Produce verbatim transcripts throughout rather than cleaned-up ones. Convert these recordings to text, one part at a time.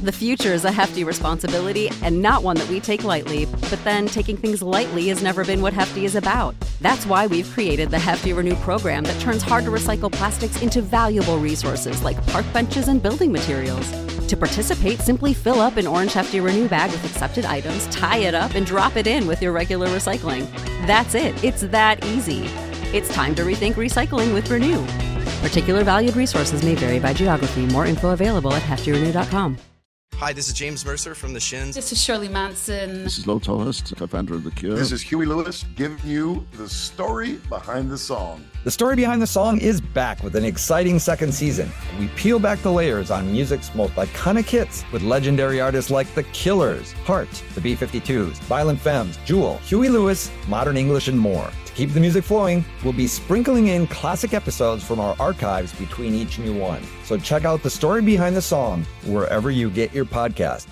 The future is a hefty responsibility and not one that we take lightly, but then taking things lightly has never been what Hefty is about. That's why we've created the Hefty Renew program that turns hard-to-recycle plastics into valuable resources like park benches and building materials. To participate, simply fill up an orange Hefty Renew bag with accepted items, tie it up, and drop it in with your regular recycling. That's it. It's that easy. It's time to rethink recycling with Renew. Particular valued resources may vary by geography. More info available at hefty renew dot com. Hi, this is James Mercer from The Shins. This is Shirley Manson. This is Lo Tolhurst, co-founder of The Cure. This is Huey Lewis, giving you the story behind the song. The Story Behind the Song is back with an exciting second season. We peel back the layers on music's most iconic hits with legendary artists like The Killers, Heart, the B fifty-twos, Violent Femmes, Jewel, Huey Lewis, Modern English, and more. To keep the music flowing, we'll be sprinkling in classic episodes from our archives between each new one. So check out The Story Behind the Song wherever you get your podcast.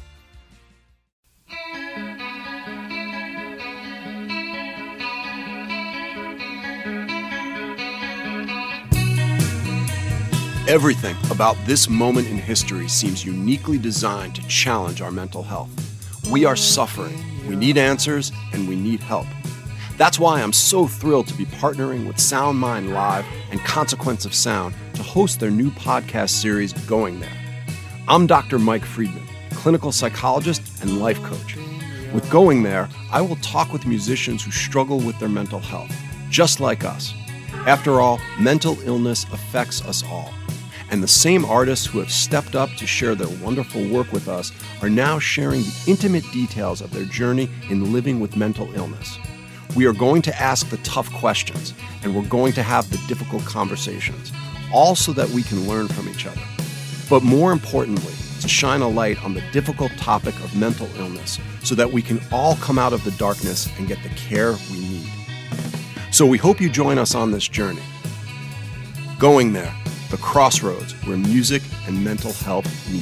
Everything about this moment in history seems uniquely designed to challenge our mental health. We are suffering, we need answers, and we need help. That's why I'm so thrilled to be partnering with Sound Mind Live and Consequence of Sound to host their new podcast series, Going There. I'm Doctor Mike Friedman, clinical psychologist and life coach. With Going There, I will talk with musicians who struggle with their mental health, just like us. After all, mental illness affects us all. And the same artists who have stepped up to share their wonderful work with us are now sharing the intimate details of their journey in living with mental illness. We are going to ask the tough questions, and we're going to have the difficult conversations, all so that we can learn from each other. But more importantly, to shine a light on the difficult topic of mental illness so that we can all come out of the darkness and get the care we need. So we hope you join us on this journey. Going There, the crossroads where music and mental health meet.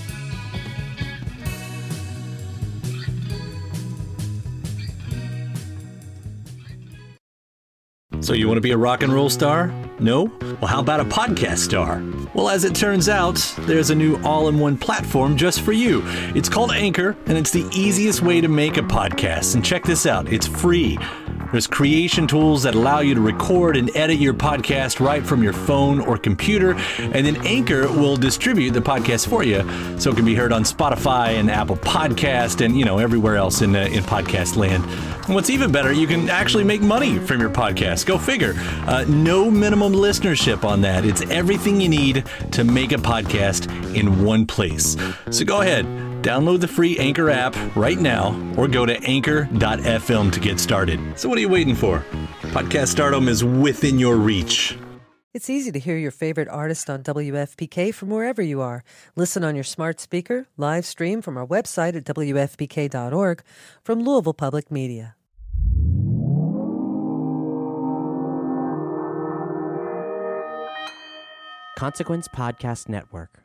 So you want to be a rock and roll star? No? Well, how about a podcast star? Well, as it turns out, there's a new all-in-one platform just for you. It's called Anchor, and it's the easiest way to make a podcast. And check this out, it's free. There's creation tools that allow you to record and edit your podcast right from your phone or computer, and then Anchor will distribute the podcast for you so it can be heard on Spotify and Apple Podcast and, you know, everywhere else in, uh, in podcast land. And what's even better, you can actually make money from your podcast. Go figure. Uh, no minimum listenership on that. It's everything you need to make a podcast in one place. So go ahead. Download the free Anchor app right now or go to anchor dot f m to get started. So what are you waiting for? Podcast stardom is within your reach. It's easy to hear your favorite artist on W F P K from wherever you are. Listen on your smart speaker, live stream from our website at w f p k dot org from Louisville Public Media. Consequence Podcast Network.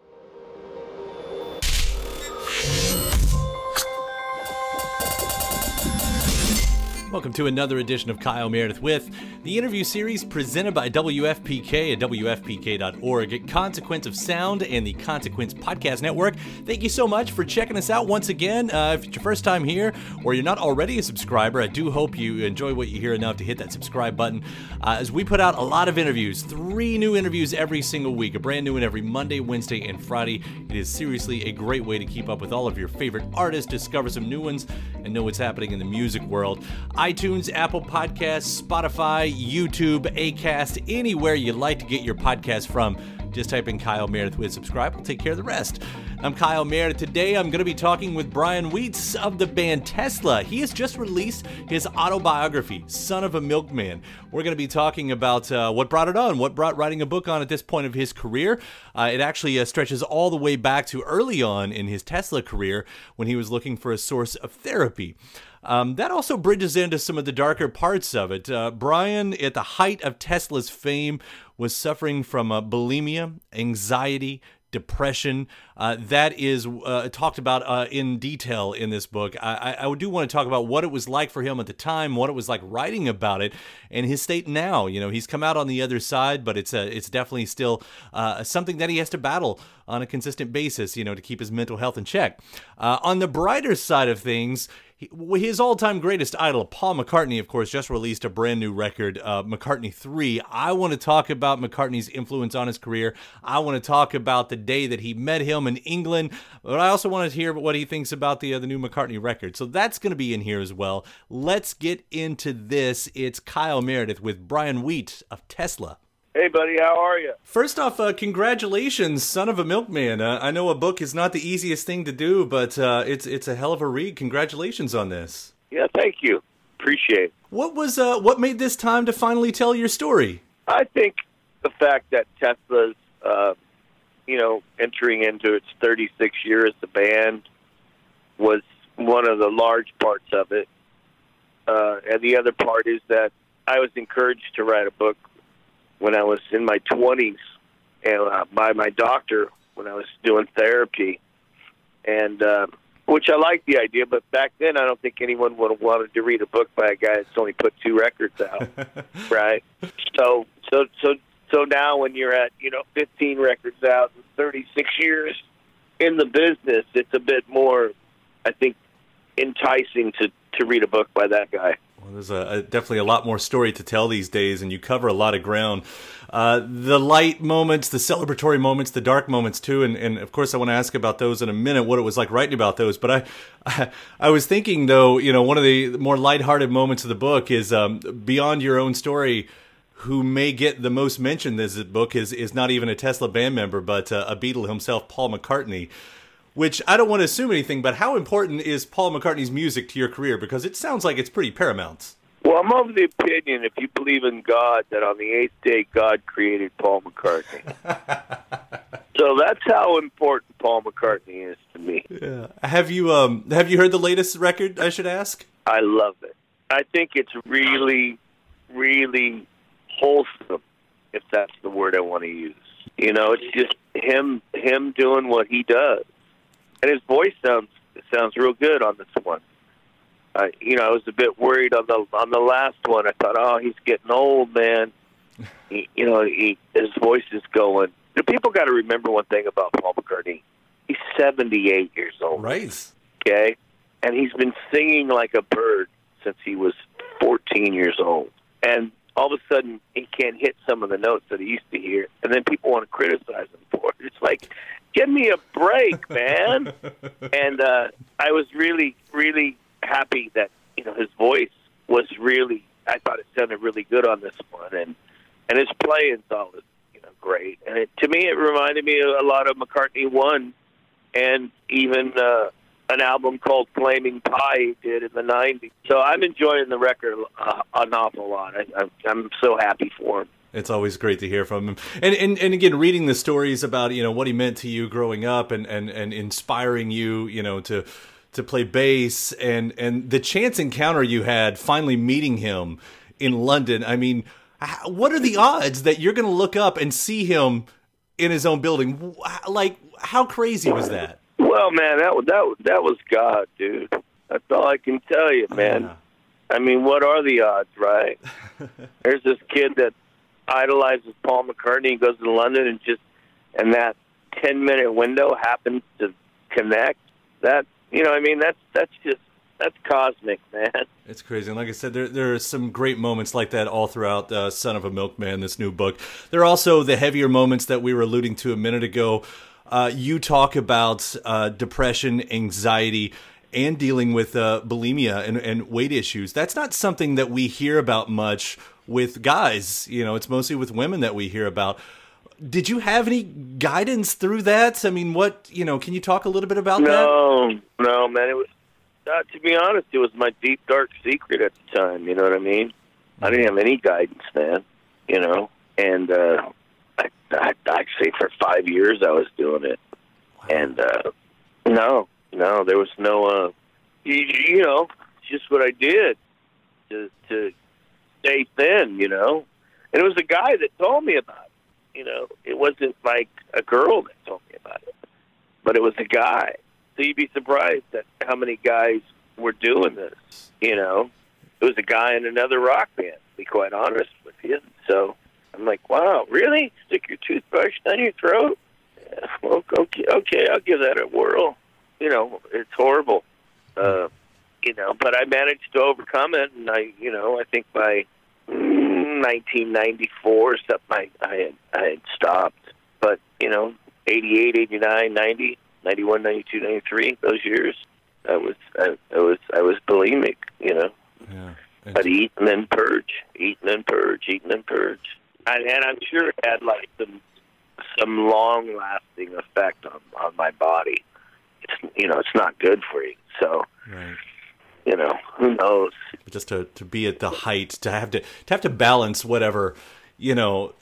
Welcome to another edition of Kyle Meredith with the interview series presented by W F P K at w f p k dot org, at Consequence of Sound and the Consequence Podcast Network. Thank you so much for checking us out once again. Uh, if it's your first time here or you're not already a subscriber, I do hope you enjoy what you hear enough to hit that subscribe button. Uh, as we put out a lot of interviews, three new interviews every single week, a brand new one every Monday, Wednesday, and Friday. It is seriously a great way to keep up with all of your favorite artists, discover some new ones, and know what's happening in the music world. iTunes, Apple Podcasts, Spotify, YouTube, Acast, anywhere you'd like to get your podcast from. Just type in Kyle Meredith with subscribe. We'll take care of the rest. I'm Kyle Meredith. Today I'm going to be talking with Brian Weitz of the band Tesla. He has just released his autobiography, Son of a Milkman. We're going to be talking about uh, what brought it on, what brought writing a book on at this point of his career. Uh, it actually uh, stretches all the way back to early on in his Tesla career when he was looking for a source of therapy. Um, that also bridges into some of the darker parts of it. Uh, Brian, at the height of Tesla's fame, was suffering from uh, bulimia, anxiety, depression. Uh, that is uh, talked about uh, in detail in this book. I, I do want to talk about what it was like for him at the time, what it was like writing about it, and his state now. You know, he's come out on the other side, but it's a, it's definitely still uh, something that he has to battle on a consistent basis, you know, to keep his mental health in check. Uh, on the brighter side of things, his all-time greatest idol, Paul McCartney, of course, just released a brand new record, uh, McCartney three. I want to talk about McCartney's influence on his career. I want to talk about the day that he met him in England, but I also want to hear what he thinks about the, uh, the new McCartney record. So that's going to be in here as well. Let's get into this. It's Kyle Meredith with Brian Wheat of Tesla. Hey, buddy, how are you? First off, uh, congratulations, Son of a Milkman. Uh, I know a book is not the easiest thing to do, but uh, it's it's a hell of a read. Congratulations on this. Yeah, thank you. Appreciate it. What was uh, what made this time to finally tell your story? I think the fact that Tesla's, uh, you know, entering into its thirty-six year as a band was one of the large parts of it. Uh, and the other part is that I was encouraged to write a book when I was in my twenties, and uh, by my doctor when I was doing therapy, and uh, which I liked the idea. But back then, I don't think anyone would have wanted to read a book by a guy that's only put two records out, right? So, so, so, so now when you're at you know fifteen records out and thirty-six years in the business, it's a bit more, I think, enticing to to read a book by that guy. Well, there's a, a, definitely a lot more story to tell these days, and you cover a lot of ground. Uh, the light moments, the celebratory moments, the dark moments too, and, and of course I want to ask about those in a minute, what it was like writing about those. But I, I, I was thinking though, you know, one of the more lighthearted moments of the book is um, beyond your own story. Who may get the most mention in this book is is not even a Tesla band member, but uh, a Beatle himself, Paul McCartney. Which I don't want to assume anything, but how important is Paul McCartney's music to your career? Because it sounds like it's pretty paramount. Well, I'm of the opinion, if you believe in God, that on the eighth day God created Paul McCartney. So that's how important Paul McCartney is to me. Yeah. Have you um have you heard the latest record, I should ask? I love it. I think it's really, really wholesome, if that's the word I want to use. You know, it's just him him doing what he does. And his voice sounds sounds real good on this one. Uh, you know, I was a bit worried on the on the last one. I thought, oh, he's getting old, man. He, you know, he, his voice is going. You know, people got to remember one thing about Paul McCartney. He's seventy-eight years old. Right. Okay? And he's been singing like a bird since he was fourteen years old. And all of a sudden, he can't hit some of the notes that he used to hear. And then people want to criticize him for it. It's like, give me a break, man. And uh, I was really, really happy that, you know, his voice was really, I thought it sounded really good on this one. And and his playing's always, you know, great. And it, to me, it reminded me a lot of McCartney one and even uh, an album called Flaming Pie he did in the nineties. So I'm enjoying the record uh, an awful lot. I, I'm, I'm so happy for him. It's always great to hear from him. And, and and again, reading the stories about, you know, what he meant to you growing up and, and, and inspiring you, you know, to to play bass and, and the chance encounter you had finally meeting him in London. I mean, what are the odds that you're going to look up and see him in his own building? Like, how crazy was that? Well, man, that was, that, that was God, dude. That's all I can tell you, man. Yeah. I mean, what are the odds, right? There's this kid that idolizes Paul McCartney. He goes to London and just, and that ten minute window happens to connect. That, you know, I mean, that's that's just that's cosmic, man. It's crazy. And like I said, there there are some great moments like that all throughout uh, Son of a Milkman, this new book. There are also the heavier moments that we were alluding to a minute ago. Uh, you talk about uh, depression, anxiety, and dealing with uh, bulimia and, and weight issues. That's not something that we hear about much with guys. You know, it's mostly with women that we hear about. Did you have any guidance through that? I mean, what, you know, can you talk a little bit about no, that? No, no, man. It was, uh, to be honest, it was my deep, dark secret at the time. You know what I mean? I didn't have any guidance, man, you know, and uh, I, I, I'd say for five years I was doing it. Wow. And uh, no, no, there was no, uh, you, you know, it's just what I did to, to stay thin, you know. And it was a guy that told me about it. You know, it wasn't like a girl that told me about but it was a guy. So you'd be surprised at how many guys were doing this, you know. It was a guy in another rock band, to be quite honest with you. So I'm like, wow, really? Stick your toothbrush down your throat? Yeah, well, okay, okay, I'll give that a whirl. You know, it's horrible. Uh, you know, but I managed to overcome it, and I, you know, I think by mm, nineteen ninety-four or something, I, I, had, I had stopped. But, you know, eighty-eight, eighty-nine, ninety, ninety-one, ninety-two, ninety-three, those years, I was, I, I was, I was bulimic, you know. Yeah. I'd eat and then purge, eat and then purge, eat and then purge. And, and I'm sure it had, like, some some long-lasting effect on, on my body. It's, you know, it's not good for you. So, right. you know, who knows? Just to, to be at the height, to have to to have to balance whatever, you know,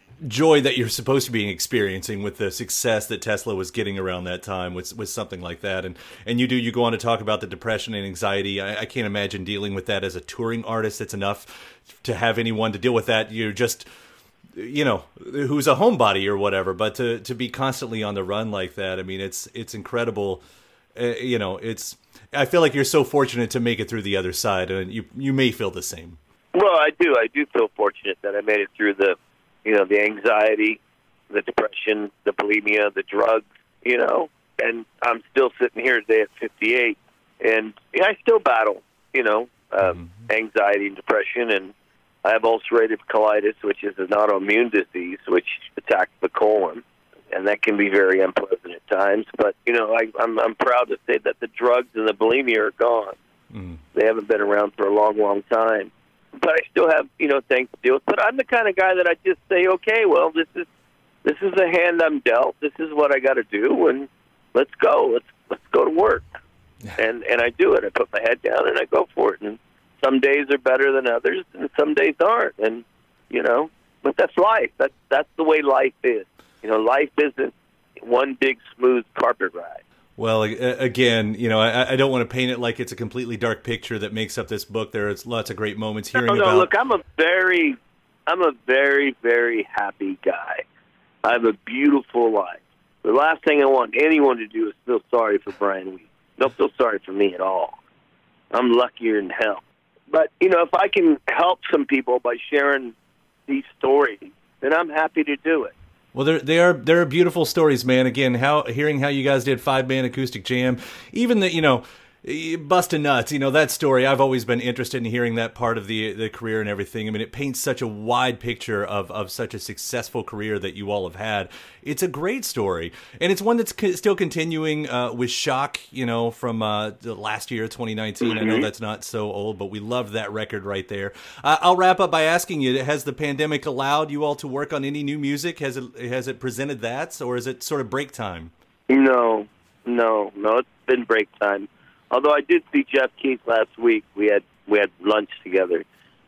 joy that you're supposed to be experiencing with the success that Tesla was getting around that time with, with something like that. And and you do, you go on to talk about the depression and anxiety. I, I can't imagine dealing with that as a touring artist. It's enough to have anyone to deal with that. You're just, you know, who's a homebody or whatever, but to, to be constantly on the run like that, I mean, it's, it's incredible. Uh, you know, it's, I feel like you're so fortunate to make it through the other side, and you, you may feel the same. Well, I do. I do feel fortunate that I made it through the, you know, the anxiety, the depression, the bulimia, the drugs, you know, and I'm still sitting here today at fifty-eight, and yeah, I still battle, you know, um, mm-hmm. anxiety and depression, and I have ulcerative colitis, which is an autoimmune disease which attacks the colon, and that can be very unpleasant at times. But, you know, I, I'm, I'm proud to say that the drugs and the bulimia are gone. Mm. They haven't been around for a long, long time. But I still have, you know, things to deal with. But I'm the kind of guy that I just say, okay, well, this is this is the hand I'm dealt. This is what I got to do, and let's go. Let's let's go to work. And and I do it. I put my head down and I go for it. And some days are better than others, and some days aren't. And you know, but that's life. That's that's the way life is. You know, life isn't one big smooth carpet ride. Well, again, you know, I, I don't want to paint it like it's a completely dark picture that makes up this book. There's lots of great moments hearing no, no, about. Look, I'm a very, I'm a very, very happy guy. I have a beautiful life. The last thing I want anyone to do is feel sorry for Brian Wheat. Don't feel sorry for me at all. I'm luckier than hell. But, you know, if I can help some people by sharing these stories, then I'm happy to do it. Well, there they are there are beautiful stories, man. Again, how hearing how you guys did five man acoustic jam, even the you know, busting nuts, you know that story. I've always been interested in hearing that part of the the career and everything. I mean, it paints such a wide picture of of such a successful career that you all have had. It's a great story, and it's one that's co- still continuing uh, with Shock. You know, from uh, the last year, twenty nineteen. Mm-hmm. I know that's not so old, but we love that record right there. Uh, I'll wrap up by asking you: has the pandemic allowed you all to work on any new music? Has it has it presented that, or is it sort of break time? No, no, no. It's been break time. Although I did see Jeff Keith last week, we had we had lunch together,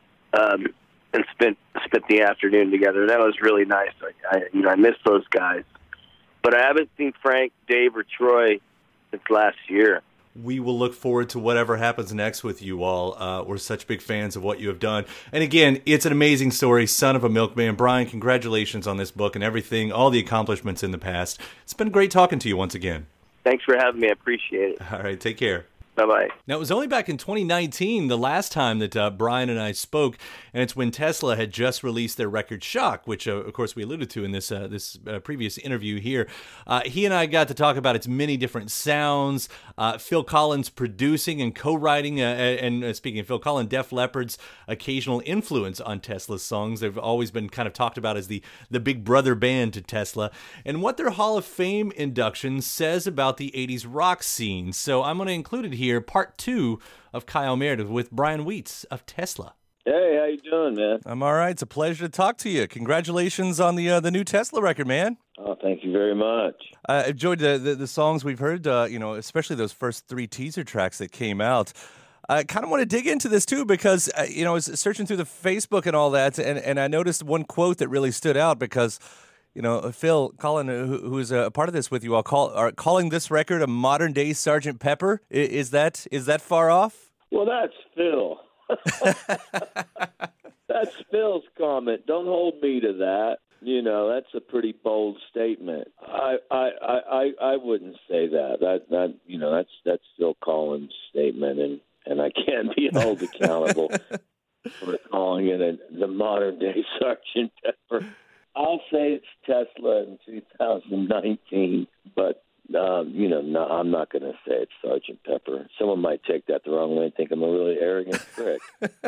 um, and spent spent the afternoon together. That was really nice. I, I you know I miss those guys, but I haven't seen Frank, Dave, or Troy since last year. We will look forward to whatever happens next with you all. Uh, we're such big fans of what you have done, and again, it's an amazing story. Son of a Milkman, Brian. Congratulations on this book and everything, all the accomplishments in the past. It's been great talking to you once again. Thanks for having me. I appreciate it. All right, take care. Bye-bye. Now, it was only back in twenty nineteen, the last time that uh, Brian and I spoke, and it's when Tesla had just released their record Shock, which, uh, of course, we alluded to in this uh, this uh, previous interview here. Uh, he and I got to talk about its many different sounds, uh, Phil Collins producing and co-writing, uh, and uh, speaking of Phil Collins, Def Leppard's occasional influence on Tesla's songs. They've always been kind of talked about as the, the big brother band to Tesla, and what their Hall of Fame induction says about the eighties rock scene. So I'm going to include it here. Part two of Kyle Meredith with Brian Wheats of Tesla. Hey, how you doing, man? I'm all right. It's a pleasure to talk to you. Congratulations on the uh, the new Tesla record, man. Oh, thank you very much. I uh, enjoyed the, the the songs we've heard. Uh, you know, especially those first three teaser tracks that came out. I kind of want to dig into this too because uh, you know I was searching through the Facebook and all that, and and I noticed one quote that really stood out because. You know, Phil Collins, who, who's a part of this with you all, call, are calling this record a modern-day Sergeant Pepper. Is that is that far off? Well, that's Phil. That's Phil's comment. Don't hold me to that. You know, that's a pretty bold statement. I I, I, I wouldn't say that. That that you know, that's that's Phil Collins' statement, and, and I can't be held accountable for calling it a, the modern day Sergeant Pepper. I'll say it's Tesla in two thousand nineteen, but um, you know, no, I'm not going to say it's Sergeant Pepper. Someone might take that the wrong way and think I'm a really arrogant prick.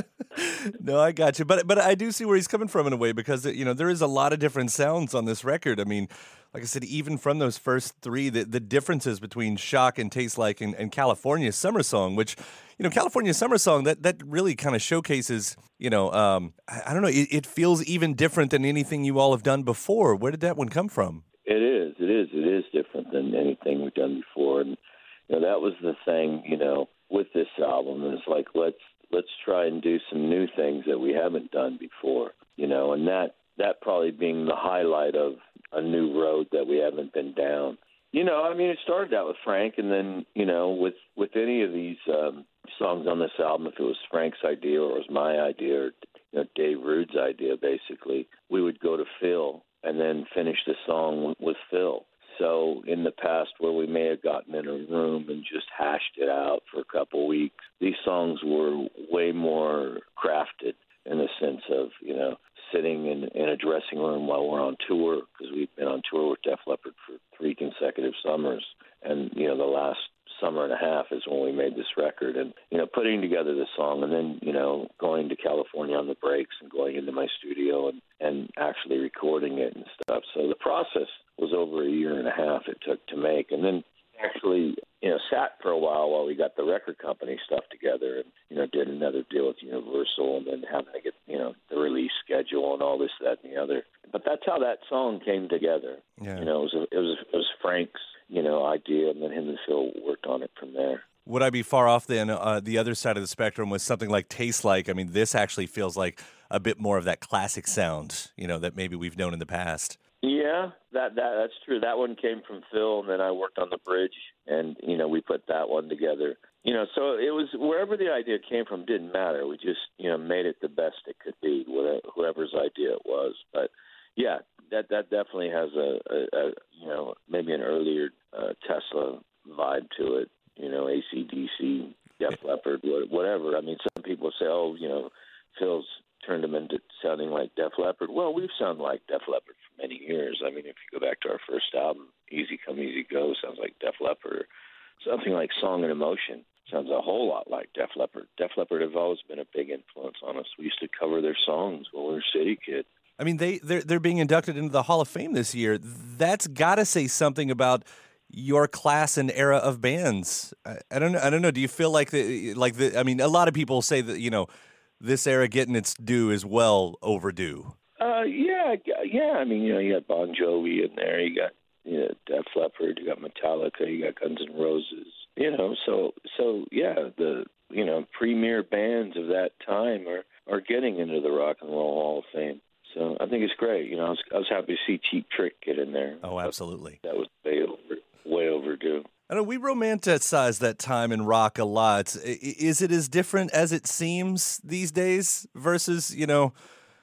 No, I got you, but but I do see where he's coming from in a way, because you know there is a lot of different sounds on this record. I mean, like I said, even from those first three, the, the differences between Shock and Taste Like and, and California Summer Song, which, you know, California Summer Song, that that really kind of showcases, you know, um, I, I don't know, it, it feels even different than anything you all have done before. Where did that one come from? It is, it is, it is different than anything we've done before, and you know that was the thing, you know, with this album. It's like let's let's try and do some new things that we haven't done before, you know, and that that probably being the highlight of a new road that we haven't been down. You know, I mean, it started out with Frank, and then, you know, with, with any of these um, songs on this album, if it was Frank's idea or it was my idea or, you know, Dave Rude's idea, basically, we would go to Phil and then finish the song with Phil. So in the past, where we may have gotten in a room and just hashed it out for a couple weeks, these songs were way more crafted in the sense of, you know, sitting in, in a dressing room while we're on tour, because we've been on tour with Def Leppard for three consecutive summers. And, you know, the last summer and a half is when we made this record. And, you know, putting together the song and then, you know, going to California on the breaks and going into my studio and, and actually recording it and stuff. So the process was over a year and a half it took to make. And then actually, you know, sat for a while while we got the record company stuff together and, you know, did another deal with Universal and then having to get, you know, the release schedule and all this, that, and the other. But that's how that song came together. Yeah. You know, it was, a, it was it was Frank's, you know, idea, and then him and Phil worked on it from there. Would I be far off then? Uh, the other side of the spectrum was something like Taste Like. I mean, this actually feels like a bit more of that classic sound, you know, that maybe we've known in the past. Yeah, that that that's true. That one came from Phil, and then I worked on the bridge, and, you know, we put that one together. You know, so it was wherever the idea came from didn't matter. We just, you know, made it the best it could be, whoever's idea it was. But, yeah, that that definitely has a, a, a you know, maybe an earlier uh, Tesla vibe to it, you know, A C D C, Def Leppard, whatever. I mean, some people say, oh, you know, Phil's turned them into sounding like Def Leppard. Well, we've sounded like Def Leppard for many years. I mean, if you go back to our first album, Easy Come, Easy Go sounds like Def Leppard. Something like Song and Emotion sounds a whole lot like Def Leppard. Def Leppard have always been a big influence on us. We used to cover their songs when we were City Kid. I mean, they, they're, they're being inducted into the Hall of Fame this year. That's got to say something about your class and era of bands. I, I don't know. I don't know. Do you feel like the, like the, I mean, a lot of people say that, you know, this era getting its due is well overdue. Uh, yeah, yeah. I mean, you know, you got Bon Jovi in there. You got, you know, Def Leppard. You got Metallica. You got Guns N' Roses. You know, so so yeah, the you know premier bands of that time are are getting into the Rock and Roll Hall of Fame. So I think it's great. You know, I was, I was happy to see Cheap Trick get in there. Oh, absolutely. That was way over, way overdue. I know we romanticize that time in rock a lot. Is it as different as it seems these days versus, you know,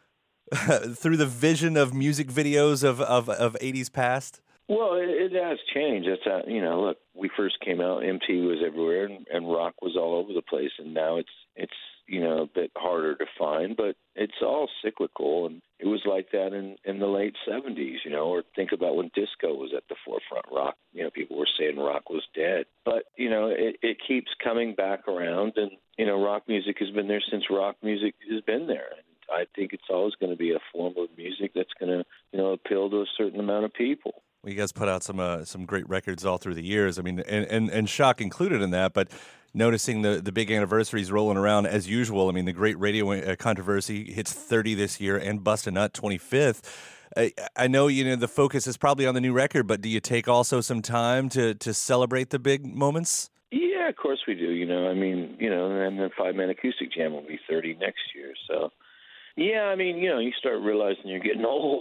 through the vision of music videos of, of, of eighties past? Well, it, it has changed. It's uh, you know, look, we first came out, M T V was everywhere, and, and rock was all over the place, and now it's it's you know a bit harder to find, but it's all cyclical, and it was like that in, in the late seventies, you know. Or think about when disco was at the forefront. Rock, you know, people were saying rock was dead, but you know, it, it keeps coming back around, and you know, rock music has been there since rock music has been there. And I think it's always going to be a form of music that's going to you know appeal to a certain amount of people. Well, you guys put out some uh, some great records all through the years. I mean, and, and, and Shock included in that, but noticing the, the big anniversaries rolling around as usual. I mean, the Great Radio uh, Controversy hits thirty this year, and Bust a Nut twenty-fifth. I, I know, you know, the focus is probably on the new record, but do you take also some time to, to celebrate the big moments? Yeah, of course we do. You know, I mean, you know, and the Five Man Acoustic Jam will be thirty next year, so... Yeah, I mean, you know, you start realizing you're getting old.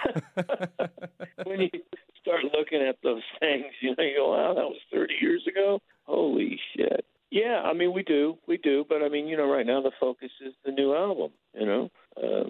When you start looking at those things, you know, you go, wow, that was thirty years ago? Holy shit. Yeah, I mean, we do. We do. But, I mean, you know, right now the focus is the new album, you know. Uh, a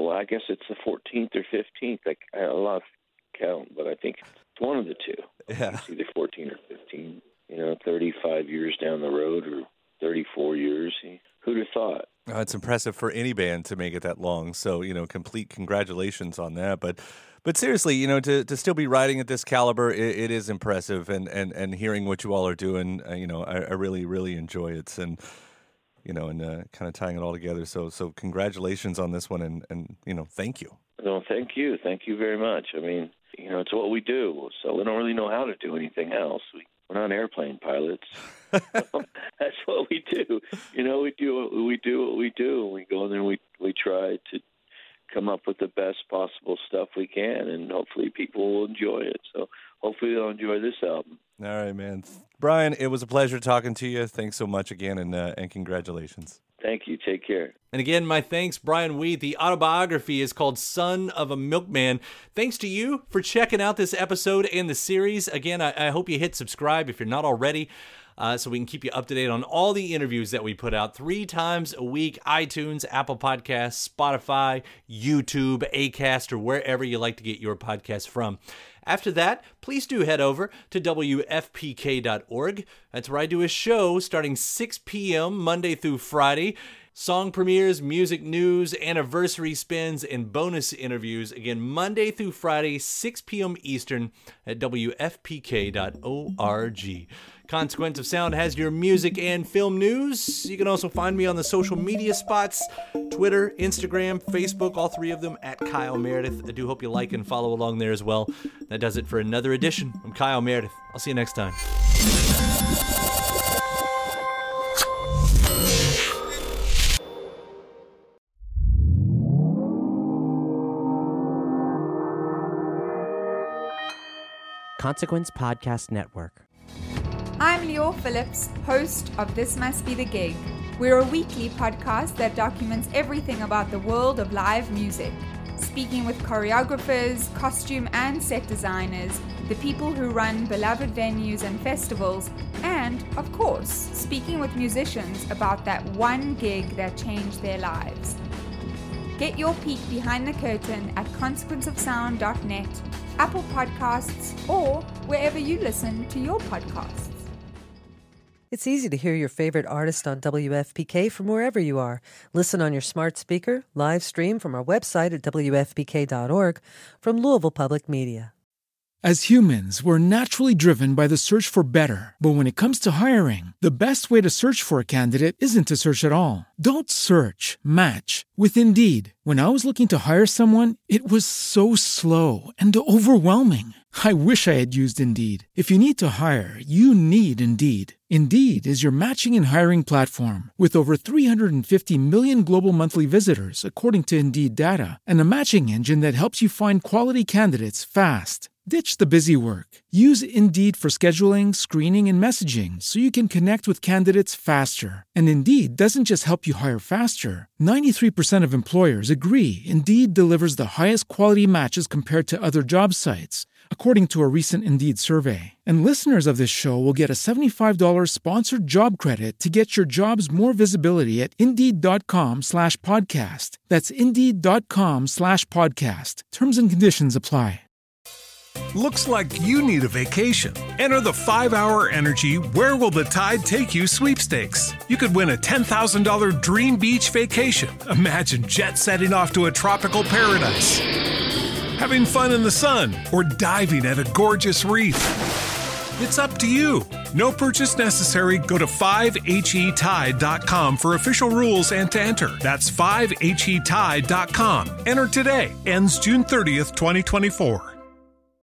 well, I guess it's the fourteenth or fifteenth. I, I lost count, but I think it's one of the two. Yeah. It's either fourteen or fifteen. You know, thirty-five years down the road, or thirty-four years. Who'd have thought? Oh, it's impressive for any band to make it that long. So, you know, complete congratulations on that. But but seriously, you know, to, to still be writing at this caliber, it, it is impressive. And, and, and hearing what you all are doing, uh, you know, I, I really, really enjoy it. And, you know, and uh, kind of tying it all together. So so congratulations on this one. And, and, you know, thank you. No, thank you. Thank you very much. I mean, you know, it's what we do. So we don't really know how to do anything else. We, we're not airplane pilots. That's what we do. You know, we do what we do what we do. We go in there and we we try to come up with the best possible stuff we can, and hopefully people will enjoy it. So hopefully they'll enjoy this album. All right, man. Brian, it was a pleasure talking to you. Thanks so much again, and uh, and congratulations. Thank you. Take care. And again, my thanks, Brian Wheat. The autobiography is called Son of a Milkman. Thanks to you for checking out this episode and the series. Again, I, I hope you hit subscribe if you're not already, uh, so we can keep you up to date on all the interviews that we put out three times a week. iTunes, Apple Podcasts, Spotify, YouTube, Acast, or wherever you like to get your podcasts from. After that, please do head over to W F P K dot org. That's where I do a show starting six p.m. Monday through Friday. Song premieres, music news, anniversary spins, and bonus interviews. Again, Monday through Friday, six p.m. Eastern at W F P K dot org. Consequence of Sound has your music and film news. You can also find me on the social media spots, Twitter, Instagram, Facebook, all three of them at Kyle Meredith. I do hope you like and follow along there as well. That does it for another edition. I'm Kyle Meredith. I'll see you next time. Consequence Podcast Network. I'm Lior Phillips, host of This Must Be the Gig. We're a weekly podcast that documents everything about the world of live music, speaking with choreographers, costume and set designers, the people who run beloved venues and festivals, and, of course, speaking with musicians about that one gig that changed their lives. Get your peek behind the curtain at consequence of sound dot net, Apple Podcasts, or wherever you listen to your podcasts. It's easy to hear your favorite artist on W F P K from wherever you are. Listen on your smart speaker, live stream from our website at W F P K dot org, from Louisville Public Media. As humans, we're naturally driven by the search for better. But when it comes to hiring, the best way to search for a candidate isn't to search at all. Don't search, match with Indeed. When I was looking to hire someone, it was so slow and overwhelming. I wish I had used Indeed. If you need to hire, you need Indeed. Indeed is your matching and hiring platform with over three hundred fifty million global monthly visitors, according to Indeed data, and a matching engine that helps you find quality candidates fast. Ditch the busy work. Use Indeed for scheduling, screening, and messaging so you can connect with candidates faster. And Indeed doesn't just help you hire faster. ninety-three percent of employers agree Indeed delivers the highest quality matches compared to other job sites, according to a recent Indeed survey. And listeners of this show will get a seventy-five dollars sponsored job credit to get your jobs more visibility at Indeed.com slash podcast. That's Indeed.com slash podcast. Terms and conditions apply. Looks like you need a vacation. Enter the five hour Energy Where Will the Tide Take You sweepstakes. You could win a ten thousand dollars dream beach vacation. Imagine jet setting off to a tropical paradise, having fun in the sun, or diving at a gorgeous reef. It's up to you. No purchase necessary. Go to five H E tide dot com for official rules and to enter. That's five H E tide dot com. Enter today. Ends June thirtieth, twenty twenty-four.